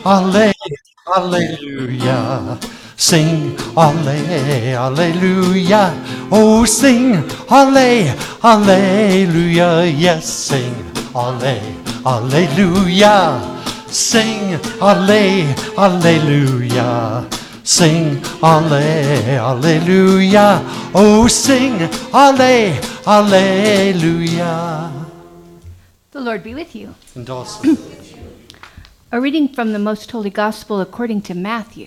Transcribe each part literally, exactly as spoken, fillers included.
alle, alleluia. Sing, alle, alleluia. Oh, sing, alle, alleluia. Yes, sing, alle, alleluia. Sing, alle, alleluia. Sing, alle, alleluia. Oh, sing, alle, alleluia. The Lord be with you. And also, A reading from the Most Holy Gospel according to Matthew.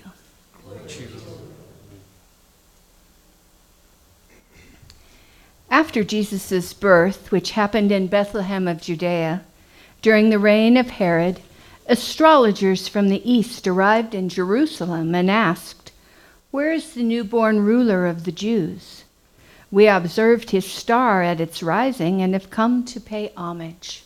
After Jesus' birth, which happened in Bethlehem of Judea, during the reign of Herod, astrologers from the east arrived in Jerusalem and asked, "Where is the newborn ruler of the Jews? We observed his star at its rising and have come to pay homage."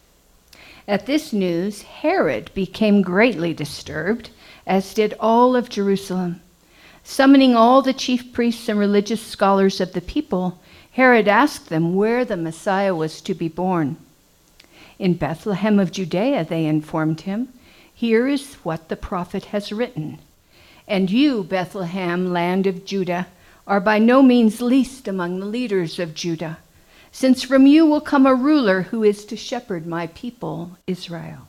At this news, Herod became greatly disturbed, as did all of Jerusalem. Summoning all the chief priests and religious scholars of the people, Herod asked them where the Messiah was to be born. "In Bethlehem of Judea," they informed him. "Here is what the prophet has written. And you, Bethlehem, land of Judah, are by no means least among the leaders of Judah, since from you will come a ruler who is to shepherd my people, Israel."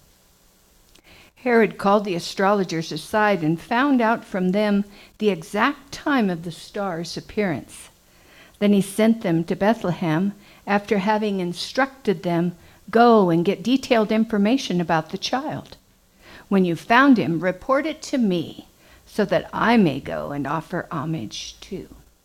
Herod called the astrologers aside and found out from them the exact time of the star's appearance. Then he sent them to Bethlehem after having instructed them, "Go and get detailed information about the child. When you found him, report it to me so that I may go and offer homage too."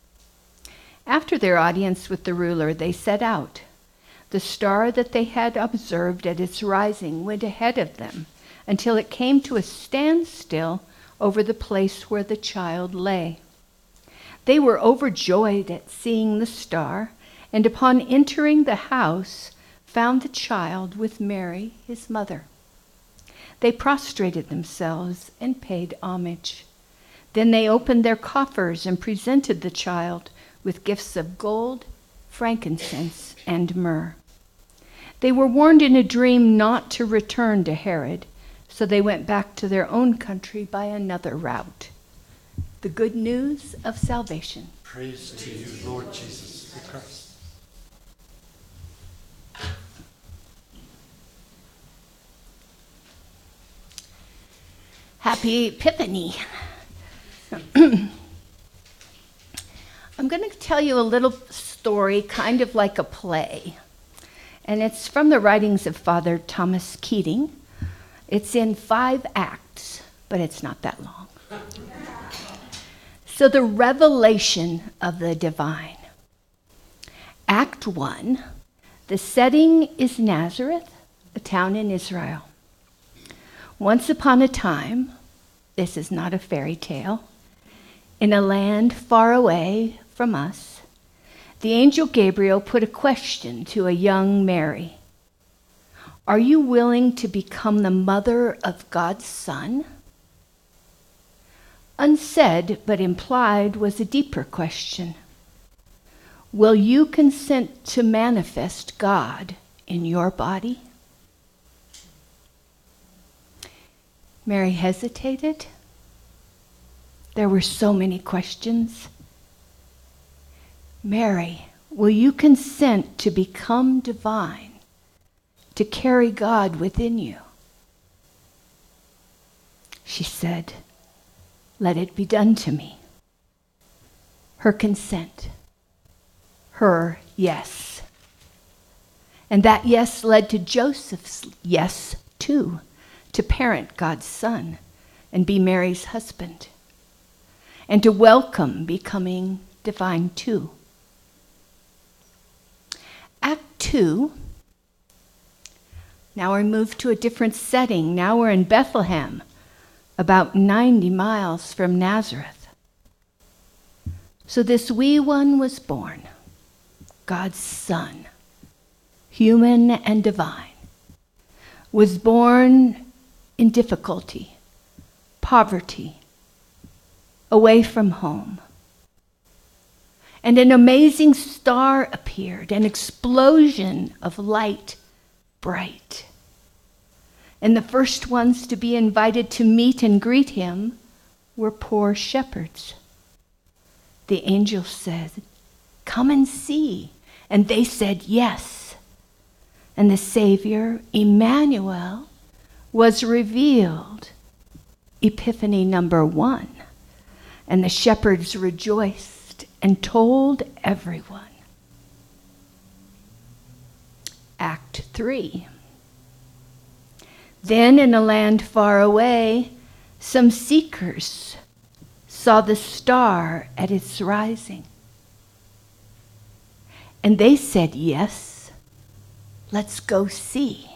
After their audience with the ruler, they set out. The star that they had observed at its rising went ahead of them until it came to a standstill over the place where the child lay. They were overjoyed at seeing the star, and upon entering the house, found the child with Mary, his mother. They prostrated themselves and paid homage. Then they opened their coffers and presented the child with gifts of gold, frankincense, and myrrh. They were warned in a dream not to return to Herod, so they went back to their own country by another route. The good news of salvation. praise to you, Lord Jesus the Christ. Happy Epiphany. I'm going to tell you a little story, kind of like a play. And it's from the writings of Father Thomas Keating. It's in five acts, but it's not that long. So the revelation of the divine. Act one, the setting is Nazareth, a town in Israel. Once upon a time, this is not a fairy tale, in a land far away from us, the angel Gabriel put a question to a young Mary. "Are you willing to become the mother of God's Son?" Unsaid but implied was a deeper question. Will you consent to manifest God in your body? Mary hesitated. There were so many questions. Mary, will you consent to become divine, to carry God within you? She said, "Let it be done to me." Her consent, her yes. And that yes led to Joseph's yes too, to parent God's Son and be Mary's husband, and to welcome becoming divine too. Act two, now we move to a different setting. Now we're in Bethlehem, about ninety miles from Nazareth. So this wee one was born, God's Son, human and divine, was born in difficulty, poverty, away from home. And an amazing star appeared, an explosion of light, bright. and the first ones to be invited to meet and greet him were poor shepherds. The angel said, "Come and see." And they said yes. And the Savior, Emmanuel, was revealed. Epiphany number one. And the shepherds rejoiced and told everyone. Act three. Then in a land far away, some seekers saw the star at its rising. And they said, "Yes, let's go see."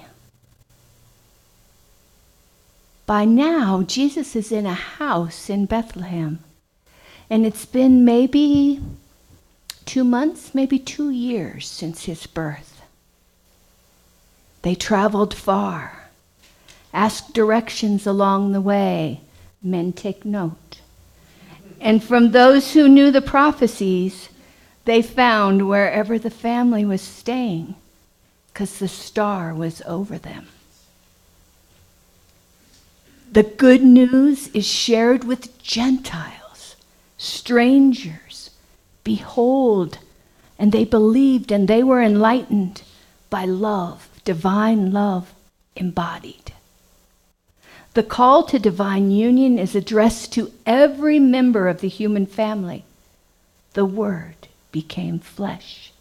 By now, Jesus is in a house in Bethlehem. And it's been maybe two months, maybe two years since his birth. They traveled far, asked directions along the way. Men take note. And from those who knew the prophecies, they found wherever the family was staying, because the star was over them. The good news is shared with Gentiles, strangers. Behold, and they believed, and they were enlightened by love, divine love embodied. The call to divine union is addressed to every member of the human family. The Word became flesh.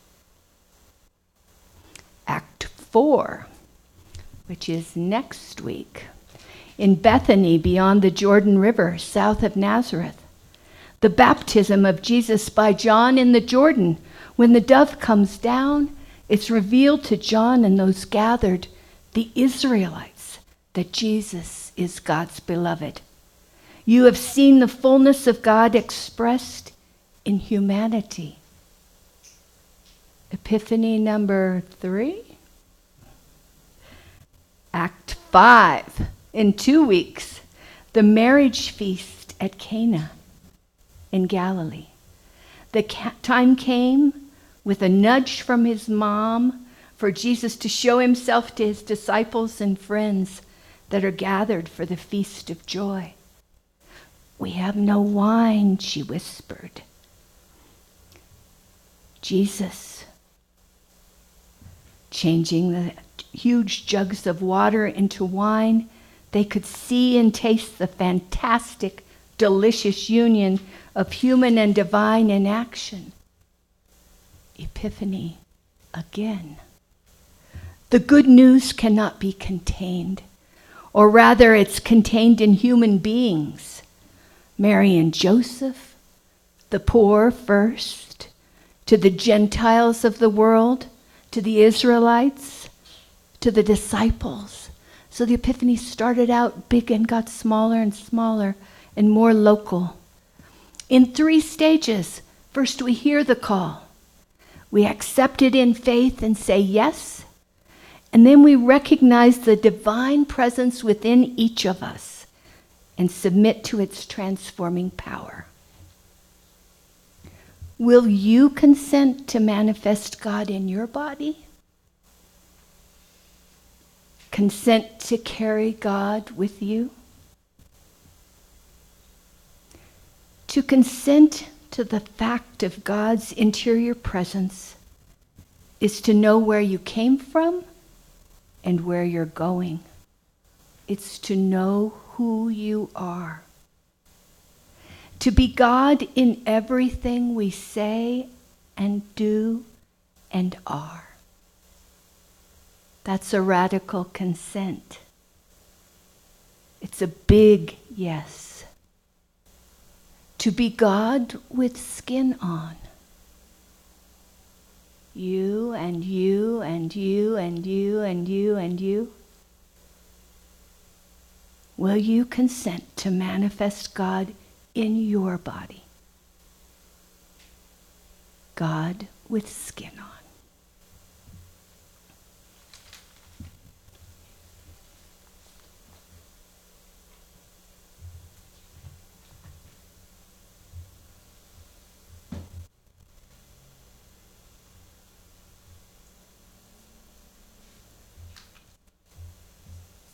Act four, which is next week, in Bethany beyond the Jordan River, south of Nazareth. The baptism of Jesus by John in the Jordan. When the dove comes down, it's revealed to John and those gathered, the Israelites, that Jesus is God's beloved. You have seen the fullness of God expressed in humanity. Epiphany number three. Act five. In two weeks, the marriage feast at Cana in Galilee. The ca- time came with a nudge from his mom for Jesus to show himself to his disciples and friends that are gathered for the feast of joy. "We have no wine," she whispered. Jesus, changing the huge jugs of water into wine, they could see and taste the fantastic, delicious union of human and divine in action. Epiphany again. The good news cannot be contained, or rather it's contained in human beings. Mary and Joseph, the poor first, to the Gentiles of the world, to the Israelites, to the disciples. So the Epiphany started out big and got smaller and smaller and more local. In three stages. First, we hear the call. We accept it in faith and say yes. And then we recognize the divine presence within each of us and submit to its transforming power. Will you consent to manifest God in your body? Consent to carry God with you? To consent to the fact of God's interior presence is to know where you came from and where you're going. It's to know who you are. To be God in everything we say and do and are. That's a radical consent. It's a big yes. To be God with skin on. You and you and you and you and you and you. Will you consent to manifest God in your body? God with skin on.